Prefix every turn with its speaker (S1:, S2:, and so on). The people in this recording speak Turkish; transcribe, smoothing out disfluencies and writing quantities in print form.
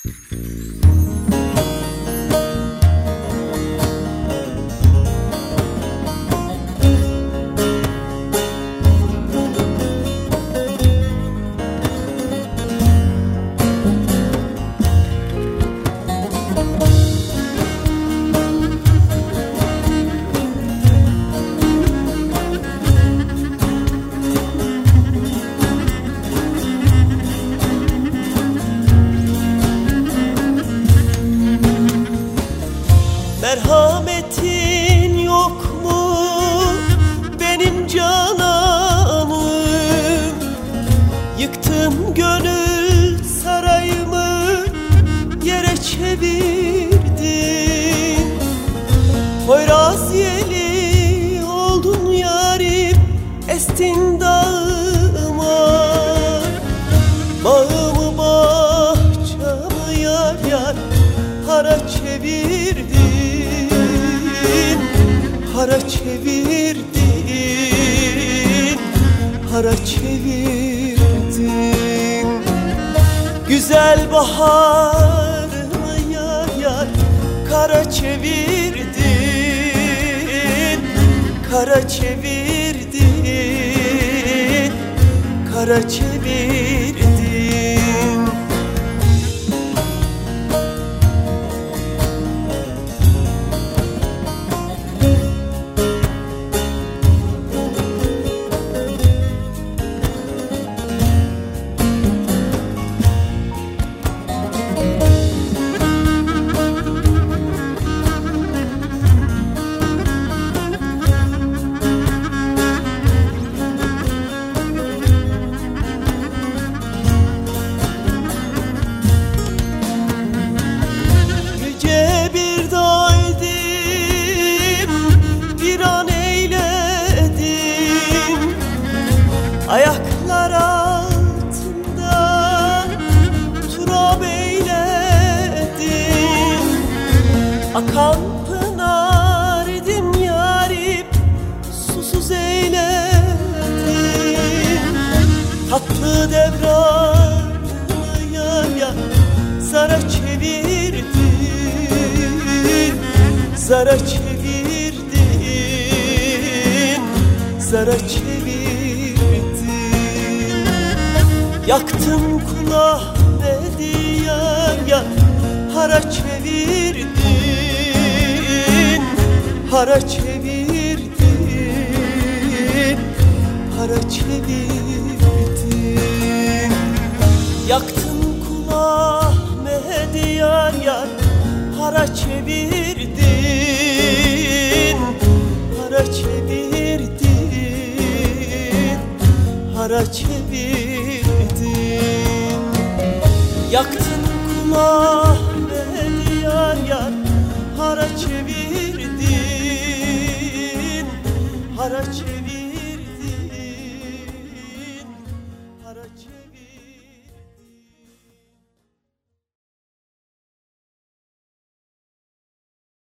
S1: Merhametin yok mu benim cananım? Yıktın gönül sarayımı, yere çevirdin. Poyraz yeli oldun yarim, estin dağıma. Bağımı bahçamı yar yar hara çevirdin. Hara çevirdin, hara çevirdin. Güzel baharımı yar yar kara çevirdin. Kara çevirdin, kara çevirdin. Ayaklar altında turab eyledim. Akan pınar idim yarim, susuz eyledim. Tatlı devranı yar yar zara çevirdin. Zara çevirdin, zara çevirdin. Yaktın kula dedi yar yar hara çevirdin. Hara çevirdin, hara çevirdin. Yaktın kula dedi yar yar hara çevirdin. Hara çevirdin, hara çevirdin. Yaktın kula